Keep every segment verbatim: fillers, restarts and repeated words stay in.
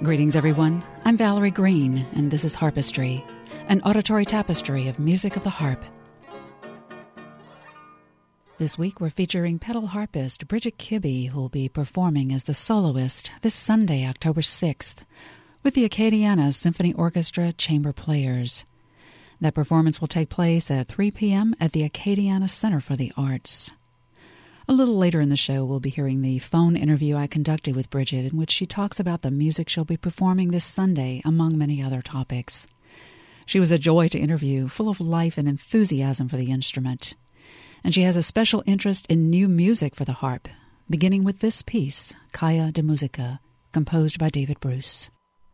Greetings, everyone. I'm Valerie Green, and this is Harpistry, an auditory tapestry of music of the harp. This week, we're featuring pedal harpist Bridget Kibbe, who will be performing as the soloist this Sunday, October sixth, with the Acadiana Symphony Orchestra Chamber Players. That performance will take place at three p.m. at the Acadiana Center for the Arts. A little later in the show, we'll be hearing the phone interview I conducted with Bridget, in which she talks about the music she'll be performing this Sunday, among many other topics. She was a joy to interview, full of life and enthusiasm for the instrument. And she has a special interest in new music for the harp, beginning with this piece, Kaya de Musica, composed by David Bruce.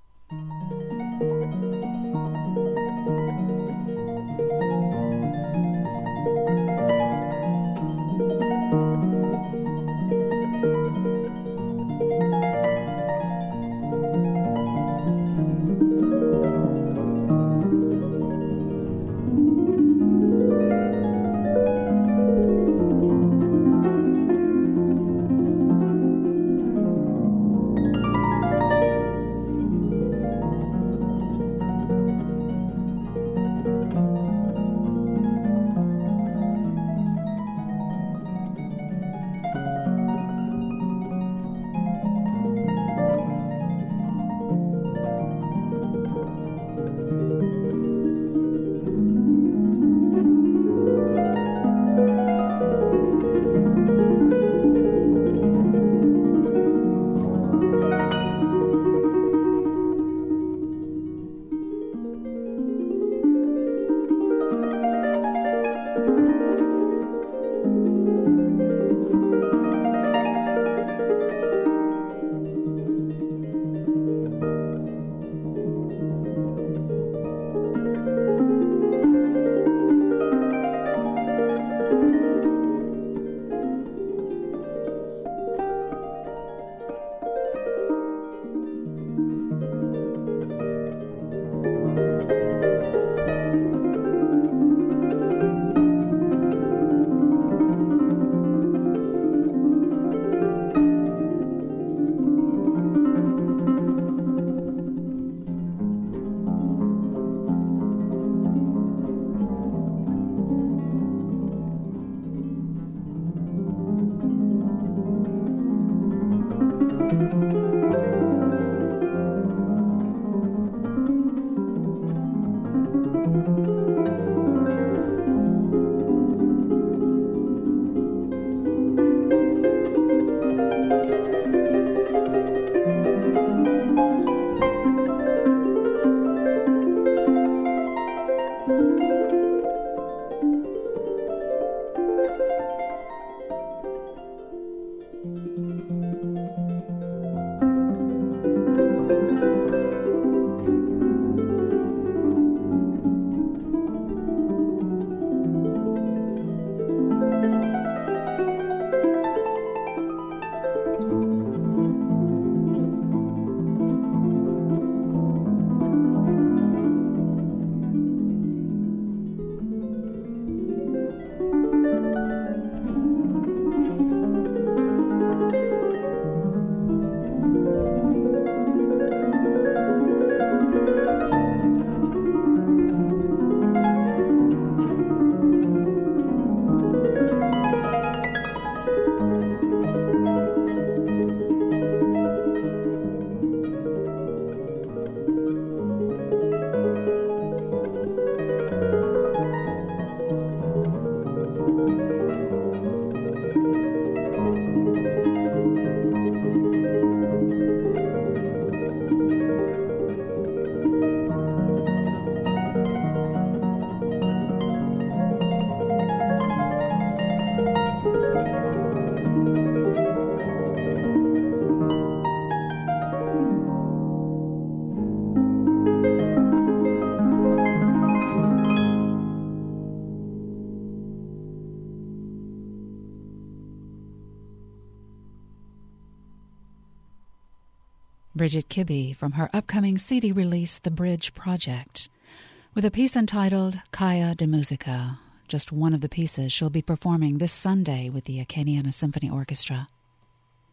Bridget Kibbe from her upcoming C D release, The Bridge Project, with a piece entitled Kaya de Musica, just one of the pieces she'll be performing this Sunday with the Acadiana Symphony Orchestra.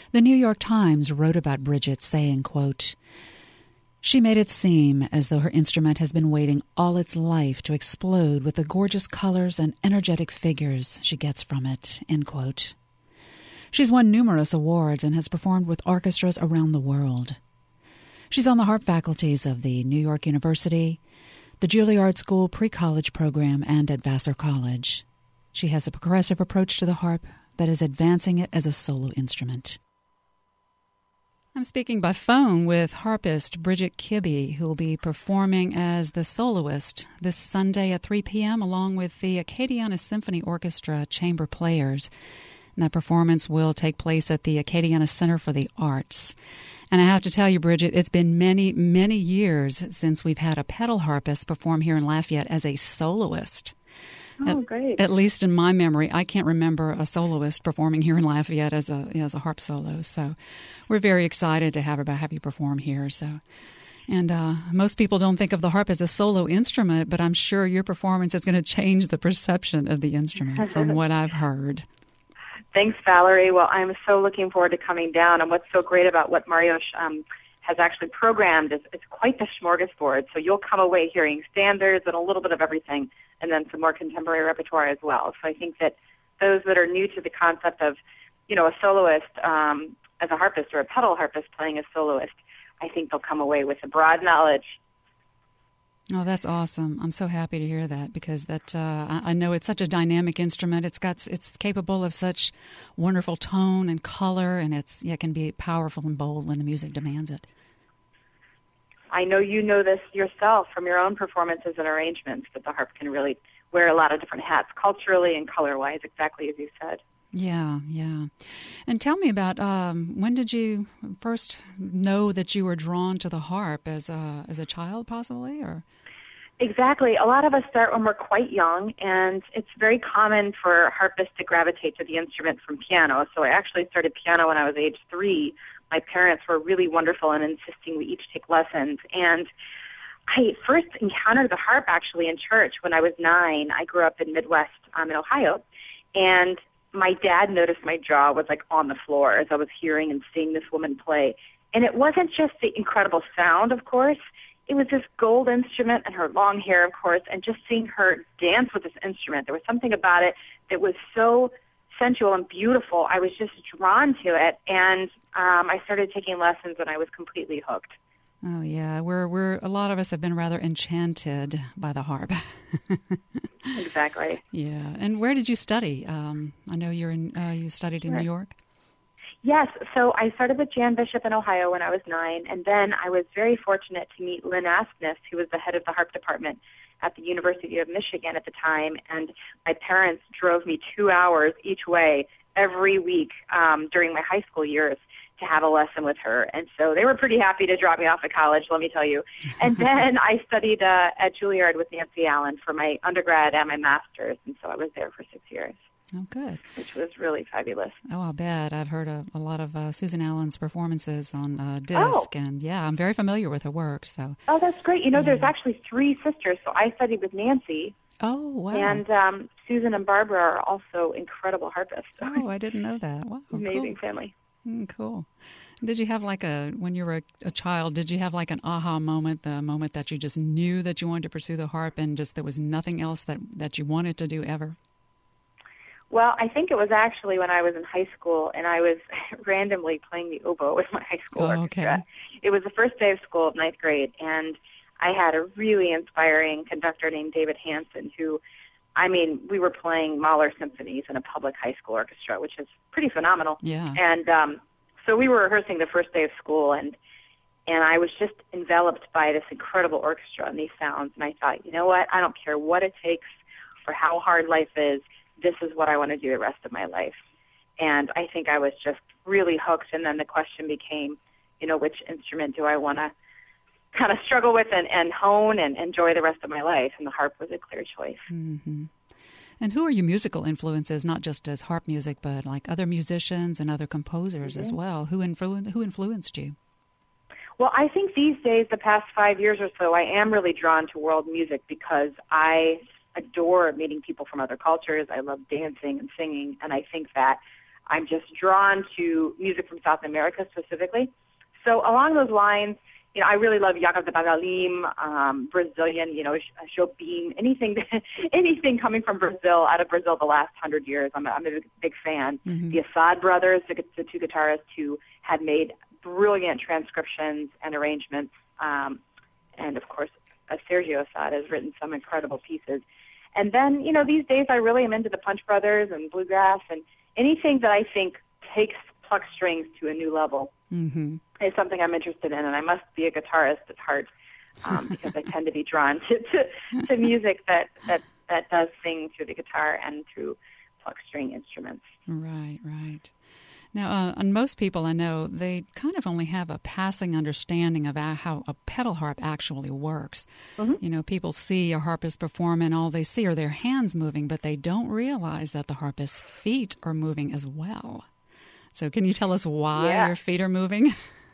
The New York Times wrote about Bridget saying, quote, "She made it seem as though her instrument has been waiting all its life to explode with the gorgeous colors and energetic figures she gets from it," end quote. She's won numerous awards and has performed with orchestras around the world. She's on the harp faculties of the New York University, the Juilliard School pre-college program, and at Vassar College. She has a progressive approach to the harp that is advancing it as a solo instrument. I'm speaking by phone with harpist Bridget Kibbe, who will be performing as the soloist this Sunday at three p.m. along with the Acadiana Symphony Orchestra chamber players. And that performance will take place at the Acadiana Center for the Arts. And I have to tell you, Bridget, it's been many, many years since we've had a pedal harpist perform here in Lafayette as a soloist. Oh, at, great. At least in my memory, I can't remember a soloist performing here in Lafayette as a as a harp solo. So we're very excited to have, have you perform here. So, And uh, most people don't think of the harp as a solo instrument, but I'm sure your performance is going to change the perception of the instrument from what I've heard. Thanks, Valerie. Well, I'm so looking forward to coming down. And what's so great about what Mario um, has actually programmed is it's quite the smorgasbord. So you'll come away hearing standards and a little bit of everything, and then some more contemporary repertoire as well. So I think that those that are new to the concept of, you know, a soloist um, as a harpist or a pedal harpist playing a soloist, I think they'll come away with a broad knowledge. Oh, that's awesome. I'm so happy to hear that because that uh, I, I know it's such a dynamic instrument. It's got it's capable of such wonderful tone and color, and it's yeah, it can be powerful and bold when the music demands it. I know you know this yourself from your own performances and arrangements, that the harp can really wear a lot of different hats, culturally and color-wise, exactly as you said. Yeah, yeah. And tell me about um, when did you first know that you were drawn to the harp as a, as a child, possibly, or? Exactly. A lot of us start when we're quite young, and it's very common for harpists to gravitate to the instrument from piano. So I actually started piano when I was age three. My parents were really wonderful in insisting we each take lessons. And I first encountered the harp actually in church when I was nine. I grew up in Midwest um, in Ohio, and my dad noticed my jaw was like on the floor as I was hearing and seeing this woman play. And it wasn't just the incredible sound, of course. It was this gold instrument and her long hair, of course, and just seeing her dance with this instrument. There was something about it that was so sensual and beautiful. I was just drawn to it, and um, I started taking lessons, and I was completely hooked. Oh yeah, we're we're a lot of us have been rather enchanted by the harp. Exactly. Yeah, and where did you study? Um, I know you're in. Uh, you studied in Sure. New York. Yes, so I started with Jan Bishop in Ohio when I was nine, and then I was very fortunate to meet Lynn Aspness, who was the head of the harp department at the University of Michigan at the time, and my parents drove me two hours each way every week um, during my high school years to have a lesson with her. And so they were pretty happy to drop me off at college, let me tell you. And then I studied uh, at Juilliard with Nancy Allen for my undergrad and my master's, and so I was there for six years. Oh, good. Which was really fabulous. Oh, I'll bet. I've heard a, a lot of uh, Susan Allen's performances on uh, disc, Oh. and yeah, I'm very familiar with her work. So. Oh, that's great. You know, Yeah. there's actually three sisters, so I studied with Nancy, Oh, wow. and um, Susan and Barbara are also incredible harpists. Oh, I didn't know that. Wow, Amazing cool. family. Mm, cool. Did you have like a, when you were a, a child, did you have like an aha moment, the moment that you just knew that you wanted to pursue the harp and just there was nothing else that, that you wanted to do ever? Well, I think it was actually when I was in high school, and I was randomly playing the oboe with my high school Oh, orchestra. okay. It was the first day of school of ninth grade, and I had a really inspiring conductor named David Hansen, who, I mean, we were playing Mahler symphonies in a public high school orchestra, which is pretty phenomenal. Yeah. And um, so we were rehearsing the first day of school, and and I was just enveloped by this incredible orchestra and these sounds, and I thought, you know what, I don't care what it takes for how hard life is, this is what I want to do the rest of my life. And I think I was just really hooked, and then the question became, you know, which instrument do I want to kind of struggle with and, and hone and enjoy the rest of my life, and the harp was a clear choice. Mm-hmm. And who are your musical influences, not just as harp music, but like other musicians and other composers mm-hmm. as well? Who, influ- who influenced you? Well, I think these days, the past five years or so, I am really drawn to world music because I adore meeting people from other cultures. I love dancing and singing, and I think that I'm just drawn to music from South America specifically. So along those lines, you know, I really love Jacob de Bagalim, um, Brazilian, you know, Jobim, anything, anything coming from Brazil, out of Brazil the last hundred years. I'm a, I'm a big, big fan. Mm-hmm. The Assad brothers, the, the two guitarists who had made brilliant transcriptions and arrangements, um, and of course, uh, Sergio Assad has written some incredible pieces. And then, you know, these days I really am into the Punch Brothers and bluegrass and anything that I think takes pluck strings to a new level. Mm-hmm. Is something I'm interested in, and I must be a guitarist at heart um, because I tend to be drawn to, to, to music that, that, that does sing through the guitar and through pluck string instruments. Right, right. Now, uh, and most people I know, they kind of only have a passing understanding of how a pedal harp actually works. Mm-hmm. You know, people see a harpist perform and all they see are their hands moving, but they don't realize that the harpist's feet are moving as well. So can you tell us why yeah. your feet are moving?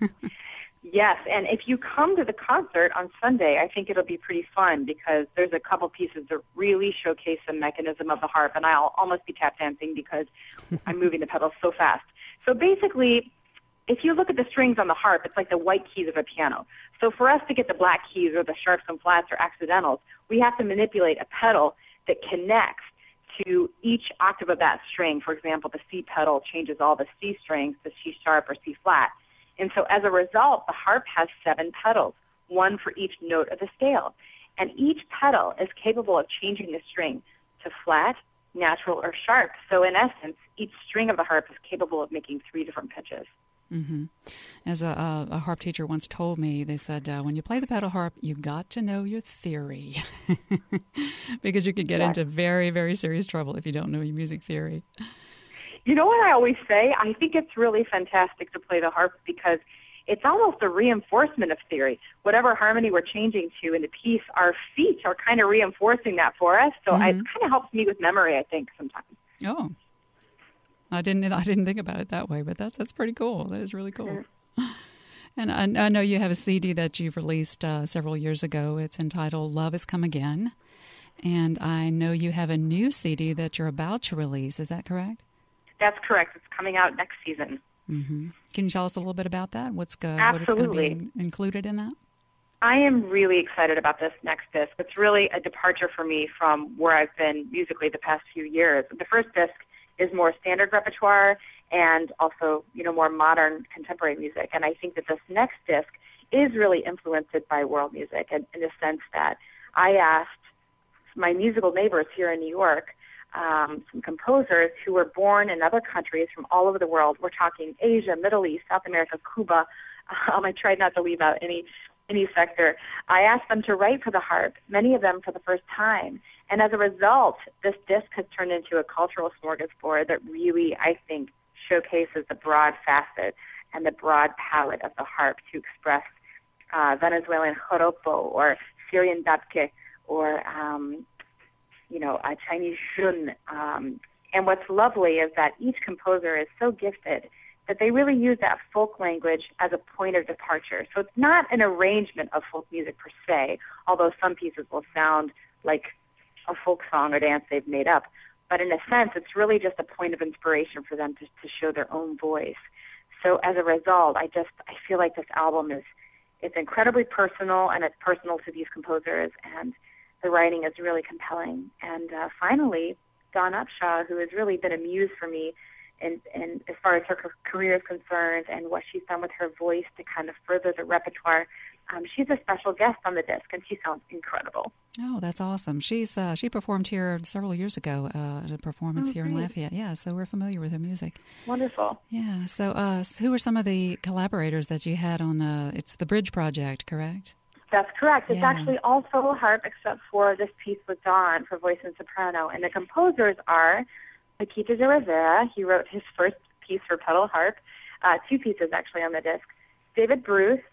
Yes, and if you come to the concert on Sunday, I think it'll be pretty fun because there's a couple pieces that really showcase the mechanism of the harp, and I'll almost be tap dancing because I'm moving the pedals so fast. So basically, if you look at the strings on the harp, it's like the white keys of a piano. So for us to get the black keys or the sharps and flats or accidentals, we have to manipulate a pedal that connects to each octave of that string. For example, the C pedal changes all the C strings to C sharp or C flat. And so as a result, the harp has seven pedals, one for each note of the scale. And each pedal is capable of changing the string to flat, natural, or sharp. So in essence, each string of the harp is capable of making three different pitches. Mm-hmm. As a, a harp teacher once told me, they said, uh, when you play the pedal harp, you got to know your theory because you could get exactly. into very, very serious trouble if you don't know your music theory. You know what I always say? I think it's really fantastic to play the harp because it's almost a reinforcement of theory. Whatever harmony we're changing to in the piece, our feet are kind of reinforcing that for us. So mm-hmm. it kind of helps me with memory, I think, sometimes. Oh, I didn't. I didn't think about it that way, but that's that's pretty cool. That is really cool. Mm-hmm. And I, I know you have a C D that you've released uh, several years ago. It's entitled "Love Has Come Again," and I know you have a new C D that you're about to release. Is that correct? That's correct. It's coming out next season. Mm-hmm. Can you tell us a little bit about that? What's go, Absolutely. What it's going to be included in that? I am really excited about this next disc. It's really a departure for me from where I've been musically the past few years. The first disc is more standard repertoire and also, you know, more modern contemporary music. And I think that this next disc is really influenced by world music in, in the sense that I asked my musical neighbors here in New York, um, some composers who were born in other countries from all over the world. We're talking Asia, Middle East, South America, Cuba. Um, I tried not to leave out any any sector. I asked them to write for the harp, many of them for the first time. And as a result, this disc has turned into a cultural smorgasbord that really, I think, showcases the broad facet and the broad palette of the harp to express uh, Venezuelan joropo or Syrian dabke or, um, you know, a Chinese shun. Um, and what's lovely is that each composer is so gifted that they really use that folk language as a point of departure. So it's not an arrangement of folk music per se, although some pieces will sound like a folk song or dance they've made up. But in a sense, it's really just a point of inspiration for them to, to show their own voice. So as a result, I just, I feel like this album is, it's incredibly personal, and it's personal to these composers, and the writing is really compelling. And uh, finally, Dawn Upshaw, who has really been a muse for me, And, and as far as her career is concerned and what she's done with her voice to kind of further the repertoire, um, she's a special guest on the disc, and she sounds incredible. Oh, that's awesome. She's uh, she performed here several years ago uh, at a performance oh, here in Lafayette. Yeah, so we're familiar with her music. Wonderful. Yeah, so uh, who are some of the collaborators that you had on, uh, it's the Bridge Project, correct? That's correct. It's yeah. actually all solo harp except for this piece with Dawn for voice and soprano, and the composers are Paquito de Rivera. He wrote his first piece for pedal harp, uh, two pieces actually on the disc. David Bruce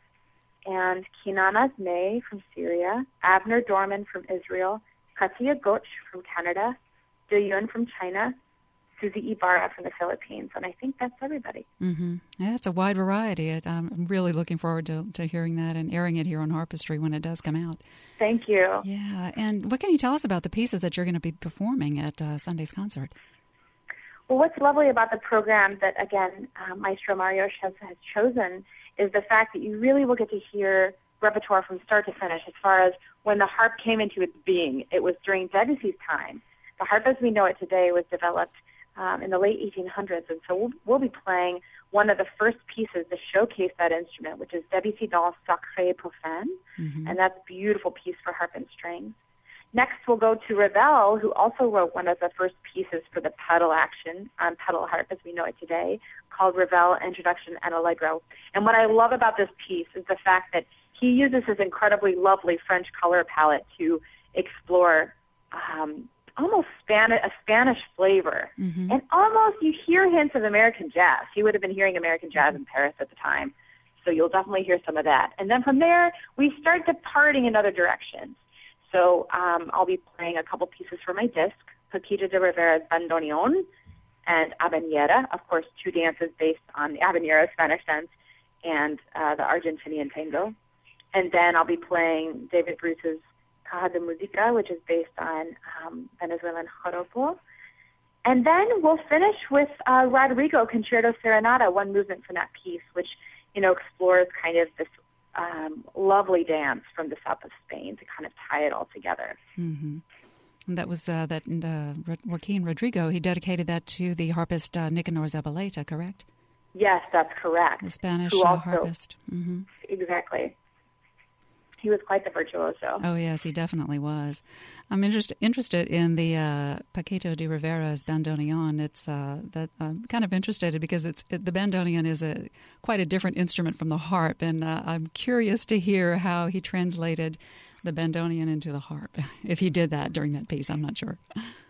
and Kinana May from Syria, Abner Dorman from Israel, Katia Goch from Canada, De Yun from China, Susie Ibarra from the Philippines, and I think that's everybody. Mm-hmm. Yeah, it's a wide variety. It, um, I'm really looking forward to, to hearing that and airing it here on Harpistry when it does come out. Thank you. Yeah, and what can you tell us about the pieces that you're going to be performing at uh, Sunday's concert? Well, what's lovely about the program that, again, uh, Maestro Mario has, has chosen is the fact that you really will get to hear repertoire from start to finish as far as when the harp came into its being. It was during Debussy's time. The harp as we know it today was developed um, in the late eighteen hundreds, and so we'll, we'll be playing one of the first pieces to showcase that instrument, which is Debussy dans Sacré Profane, mm-hmm. and that's a beautiful piece for harp and strings. Next, we'll go to Ravel, who also wrote one of the first pieces for the pedal action on pedal harp as we know it today, called Ravel Introduction and Allegro. And what I love about this piece is the fact that he uses his incredibly lovely French color palette to explore um, almost Spanish, a Spanish flavor. Mm-hmm. And almost you hear hints of American jazz. He would have been hearing American jazz in Paris at the time, so you'll definitely hear some of that. And then from there, we start departing in other directions. So um, I'll be playing a couple pieces for my disc, Paquito de Rivera's Bandoneon and Habanera, of course, two dances based on the Habanera Spanish dance and uh, the Argentinian tango. And then I'll be playing David Bruce's Caja de Música, which is based on um, Venezuelan joropo. And then we'll finish with uh, Rodrigo Concerto Serenata, one movement from that piece, which, you know, explores kind of this Um, lovely dance from the south of Spain to kind of tie it all together. Mm-hmm. And that was uh, that uh, Joaquin Rodrigo. He dedicated that to the harpist uh, Nicanor Zabaleta, correct? Yes, that's correct. The Spanish Who uh, also, harpist. Mm-hmm. Exactly. He was quite the virtuoso. Oh, yes, he definitely was. I'm interest, interested in the uh, Paquito de Rivera's bandoneon. It's uh, that I'm kind of interested because it's it, the bandoneon is a quite a different instrument from the harp, and uh, I'm curious to hear how he translated the bandoneon into the harp. If he did that during that piece, I'm not sure.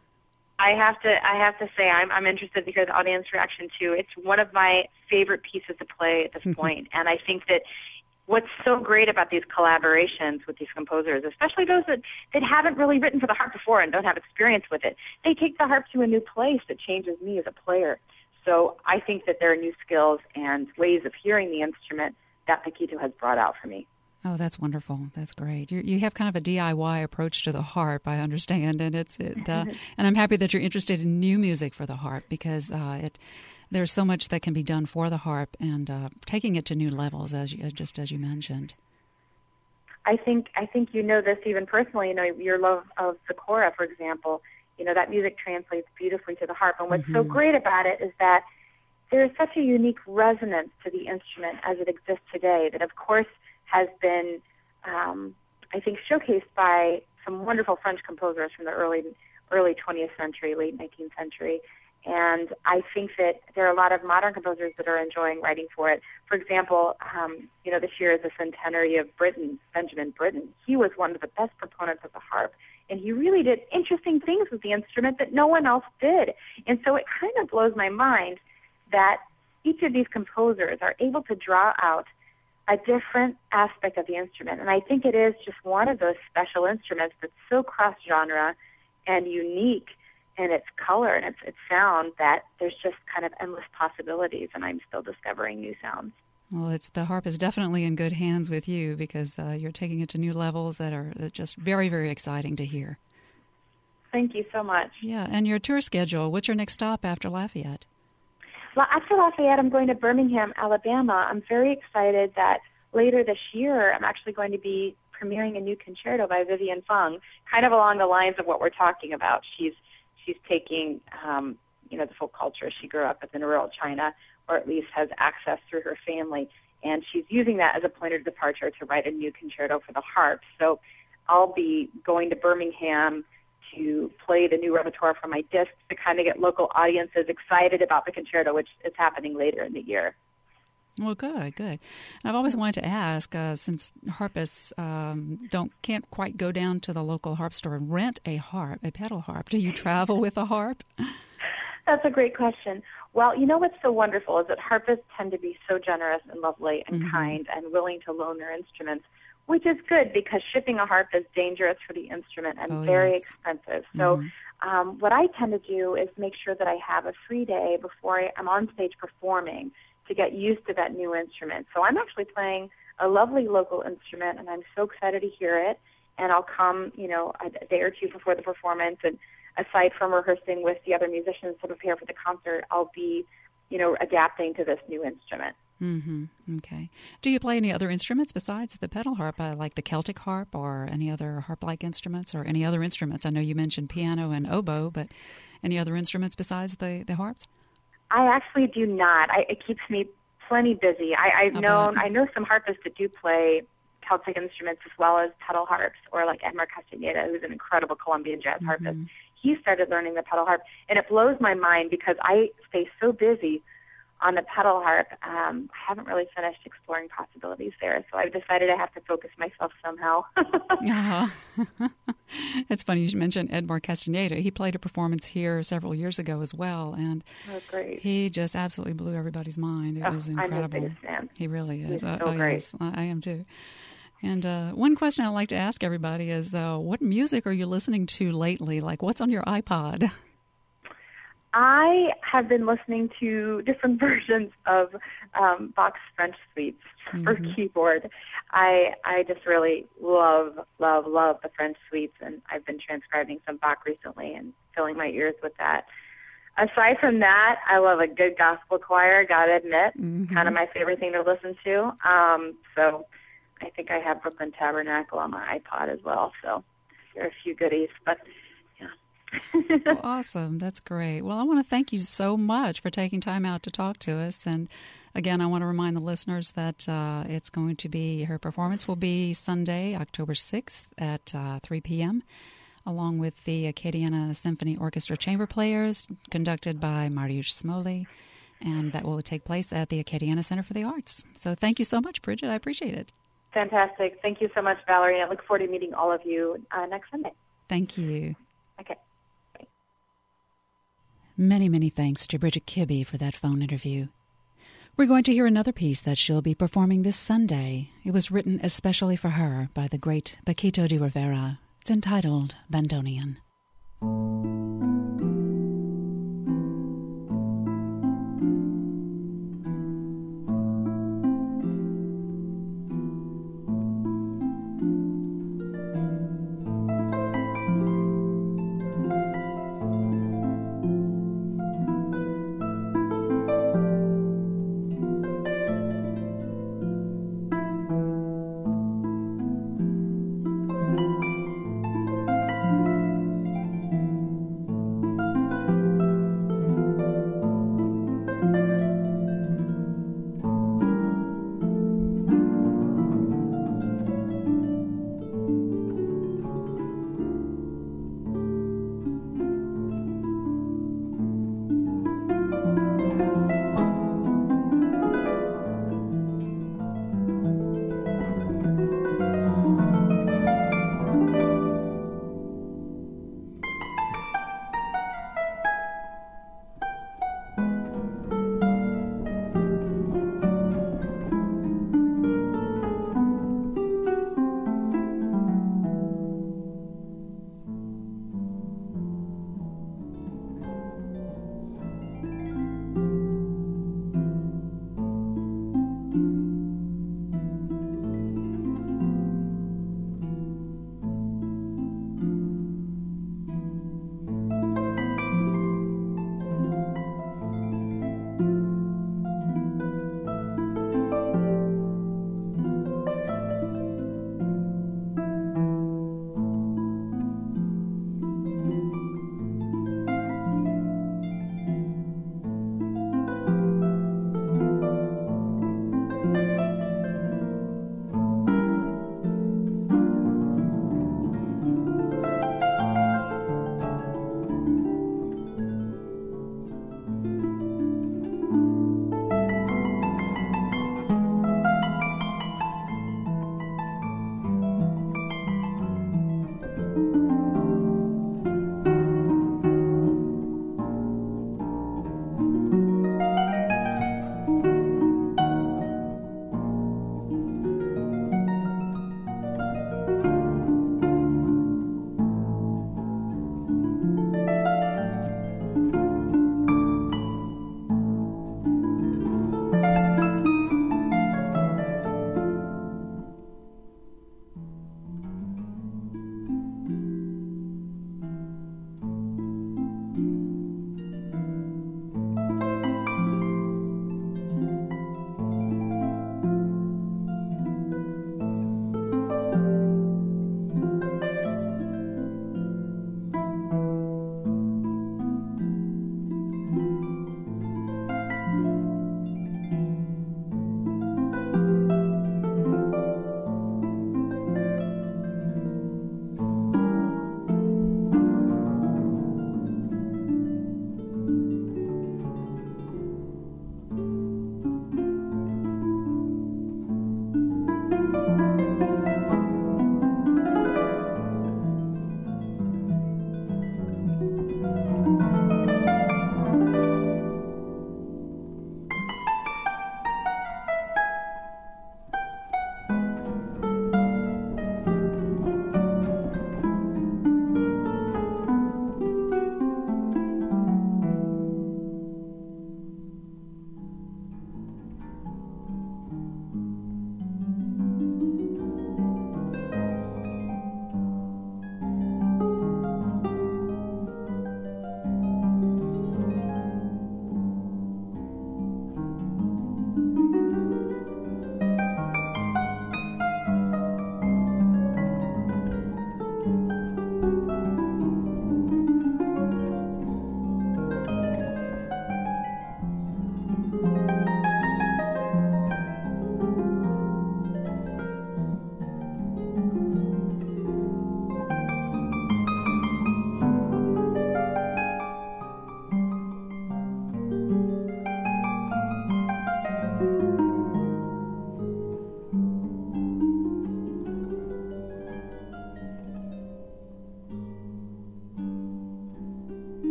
I have to I have to say I'm I'm interested to hear the audience reaction too. It's one of my favorite pieces to play at this point, and I think that what's so great about these collaborations with these composers, especially those that, that haven't really written for the harp before and don't have experience with it, they take the harp to a new place that changes me as a player. So I think that there are new skills and ways of hearing the instrument that Paquito has brought out for me. Oh, that's wonderful. That's great. You you have kind of a D I Y approach to the harp, I understand, and it's it, uh, and I'm happy that you're interested in new music for the harp because uh, it. There's so much that can be done for the harp and uh, taking it to new levels, as you, just as you mentioned. I think I think you know this even personally. You know, your love of the cora, for example. You know, that music translates beautifully to the harp. And what's mm-hmm. so great about it is that there is such a unique resonance to the instrument as it exists today that, of course, has been, um, I think, showcased by some wonderful French composers from the early early twentieth century, late nineteenth century. And I think that there are a lot of modern composers that are enjoying writing for it. For example, um, you know, this year is the centenary of Britten, Benjamin Britten. He was one of the best proponents of the harp, and he really did interesting things with the instrument that no one else did. And so it kind of blows my mind that each of these composers are able to draw out a different aspect of the instrument. And I think it is just one of those special instruments that's so cross-genre and unique and its color and its, its sound that there's just kind of endless possibilities, and I'm still discovering new sounds. Well, it's the harp is definitely in good hands with you because uh, you're taking it to new levels that are just very, very exciting to hear. Thank you so much. Yeah, and your tour schedule, what's your next stop after Lafayette? Well, after Lafayette, I'm going to Birmingham, Alabama. I'm very excited that later this year I'm actually going to be premiering a new concerto by Vivian Fung, kind of along the lines of what we're talking about. She's She's taking, um, you know, the folk culture. She grew up in rural China, or at least has access through her family, and she's using that as a point of departure to write a new concerto for the harp. So I'll be going to Birmingham to play the new repertoire for my discs to kind of get local audiences excited about the concerto, which is happening later in the year. Well, good, good. I've always wanted to ask, uh, since harpists um, don't can't quite go down to the local harp store and rent a harp, a pedal harp, do you travel with a harp? That's a great question. Well, you know what's so wonderful is that harpists tend to be so generous and lovely and mm-hmm. kind and willing to loan their instruments, which is good because shipping a harp is dangerous for the instrument and oh, very yes. expensive. So mm-hmm. um, what I tend to do is make sure that I have a free day before I, I'm on stage performing to get used to that new instrument. So I'm actually playing a lovely local instrument, and I'm so excited to hear it. and I'll come, you know, a, a day or two before the performance. And aside from rehearsing with the other musicians to prepare for the concert, I'll be, you know, adapting to this new instrument. Mm-hmm. Okay. Do you play any other instruments besides the pedal harp, uh, like the Celtic harp or any other harp-like instruments or any other instruments? I know you mentioned piano and oboe, but any other instruments besides the, the harps? I actually do not. I, it keeps me plenty busy. I, I've I'll known, bet. I know some harpists that do play Celtic instruments as well as pedal harps, or like Edmar Castaneda, who's an incredible Colombian jazz Mm-hmm. harpist. He started learning the pedal harp, and it blows my mind because I stay so busy on the pedal harp. um, I haven't really finished exploring possibilities there, so I've decided I have to focus myself somehow. uh-huh. It's funny you mentioned Edmar Castaneda. He played a performance here several years ago as well, and Oh, great. he just absolutely blew everybody's mind. It Oh, was I'm his incredible. biggest fan. He really is. He's Uh, so oh, great. yes, I I am too. And uh, one question I like to ask everybody is, uh, what music are you listening to lately? Like, what's on your iPod? I have been listening to different versions of um, Bach's French suites for Mhm. keyboard. I I just really love, love, love the French suites, and I've been transcribing some Bach recently and filling my ears with that. Aside from that, I love a good gospel choir, gotta admit. Mhm. Kind of my favorite thing to listen to. Um, so I think I have Brooklyn Tabernacle on my iPod as well, so there are a few goodies, but yeah. Well, awesome. That's great. Well, I want to thank you so much for taking time out to talk to us. And again, I want to remind the listeners that uh, it's going to be, her performance will be Sunday, October sixth at uh, three p.m., along with the Acadiana Symphony Orchestra Chamber Players, conducted by Mariusz Smoley. And that will take place at the Acadiana Center for the Arts. So thank you so much, Bridget. I appreciate it. Fantastic. Thank you so much, Valerie. I look forward to meeting all of you uh, next Sunday. Thank you. Okay. Many, many thanks to Bridget Kibbe for that phone interview. We're going to hear another piece that she'll be performing this Sunday. It was written especially for her by the great Paquito de Rivera. It's entitled Bandonian.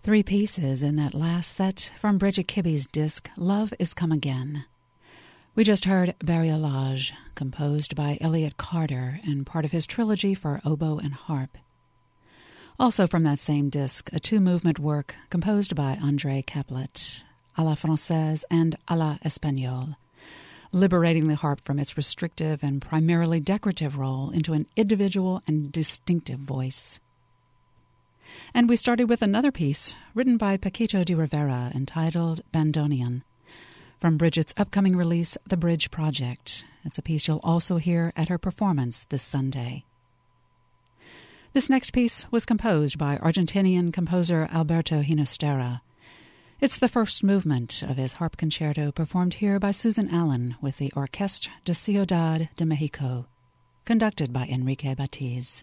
Three pieces in that last set from Bridget Kibbe's disc, Love Is Come Again. We just heard Bariolage, composed by Elliott Carter and part of his trilogy for oboe and harp. Also from that same disc, a two-movement work composed by André Caplet, à la Française and à la Espagnole, liberating the harp from its restrictive and primarily decorative role into an individual and distinctive voice. And we started with another piece written by Paquito de Rivera entitled Bandoneon, from Bridget's upcoming release, The Bridge Project. It's a piece you'll also hear at her performance this Sunday. This next piece was composed by Argentinian composer Alberto Ginastera. It's the first movement of his harp concerto performed here by Susan Allen with the Orquestre de Ciudad de Mexico, conducted by Enrique Batiz.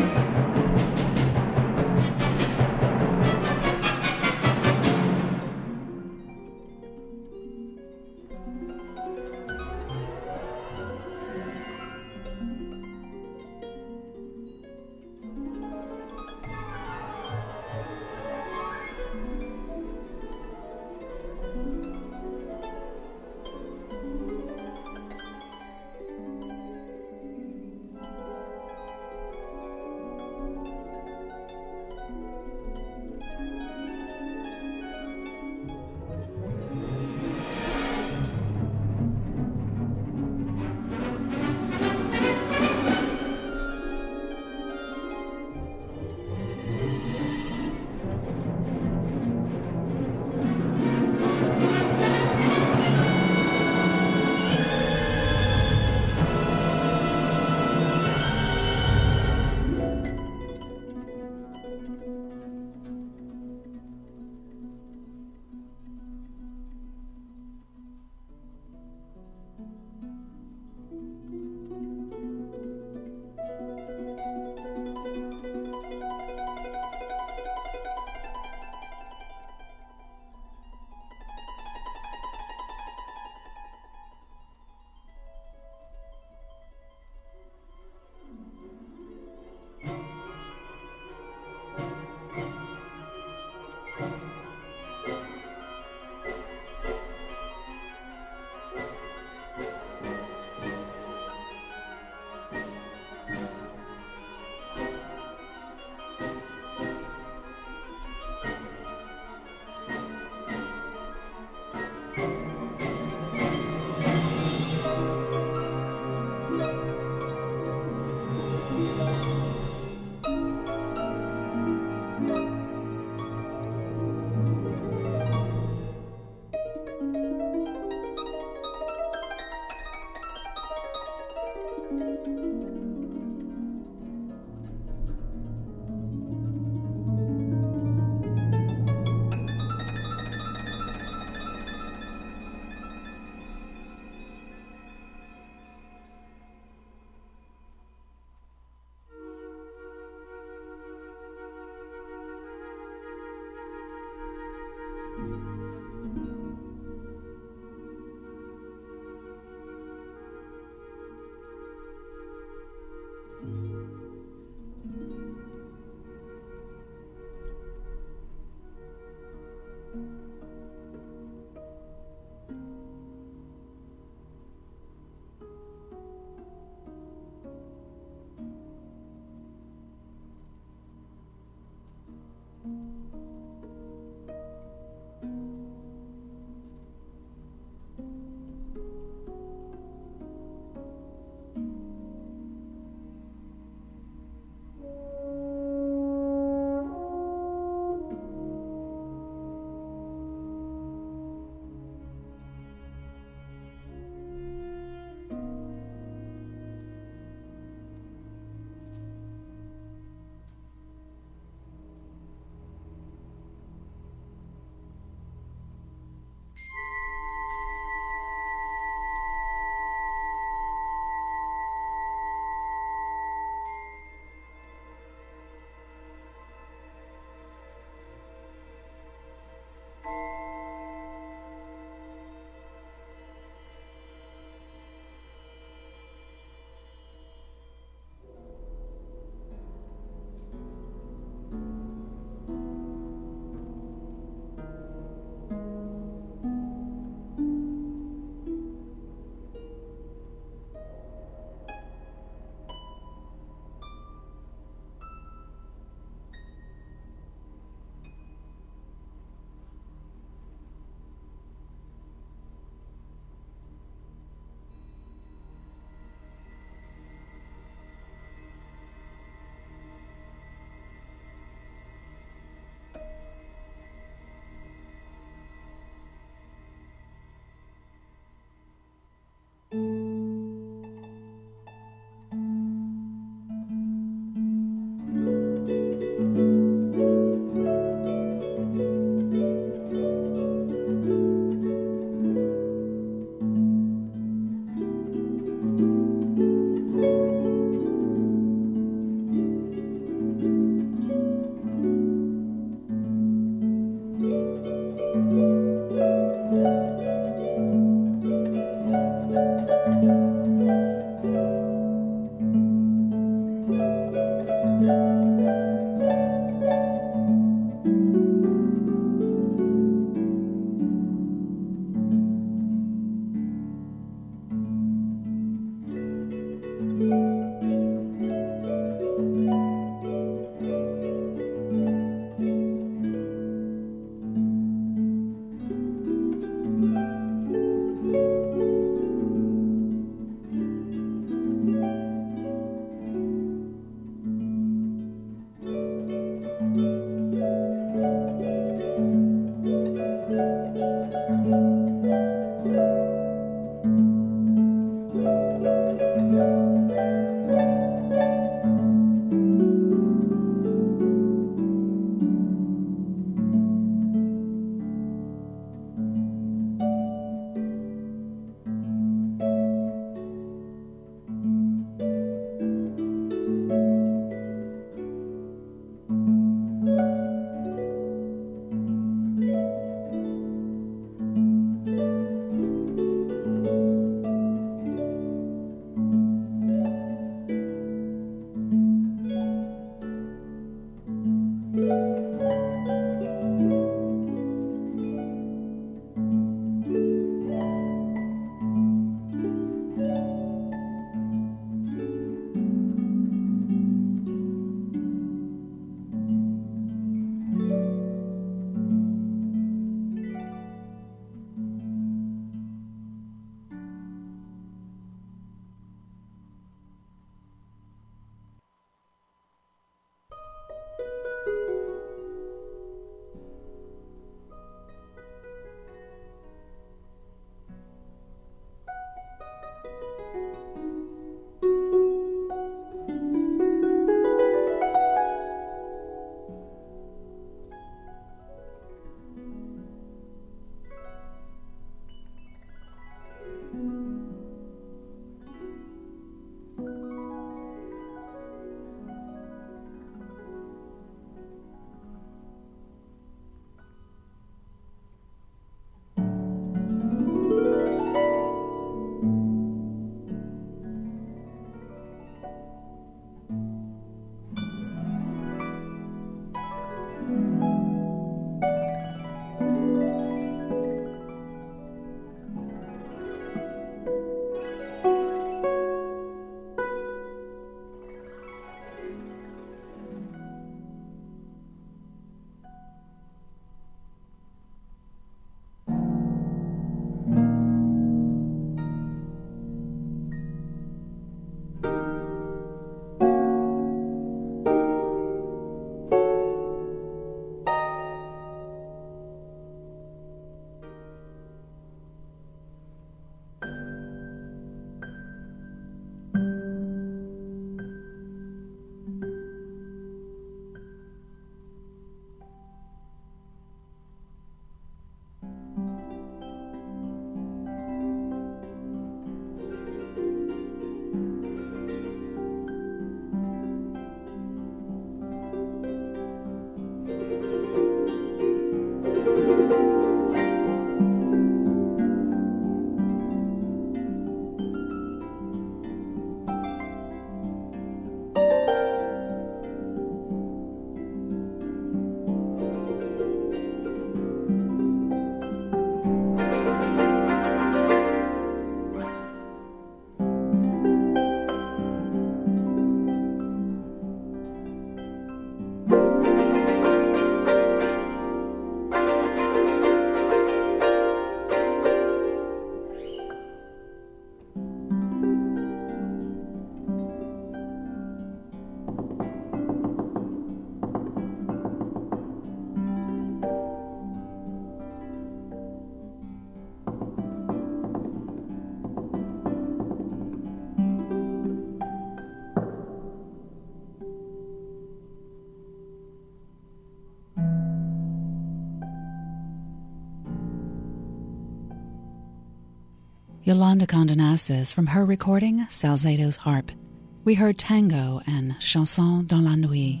Yolanda Condenasas from her recording Salzato's Harp. We heard Tango and Chanson dans la Nuit.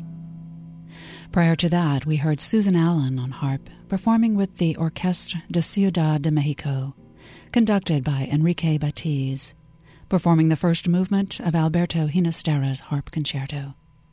Prior to that, we heard Susan Allen on harp, performing with the Orchestre de Ciudad de Mexico, conducted by Enrique Batiz, performing the first movement of Alberto Ginastera's harp concerto.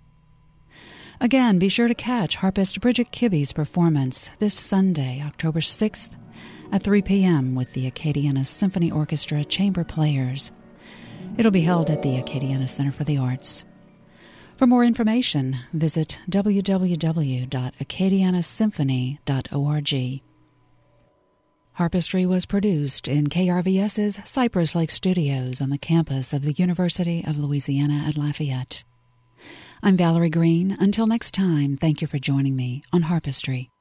Again, be sure to catch harpist Bridget Kibbe's performance this Sunday, October sixth, at three p.m. with the Acadiana Symphony Orchestra Chamber Players. It'll be held at the Acadiana Center for the Arts. For more information, visit w w w dot acadiana symphony dot org. Harpistry was produced in K R V S's Cypress Lake Studios on the campus of the University of Louisiana at Lafayette. I'm Valerie Green. Until next time, thank you for joining me on Harpistry.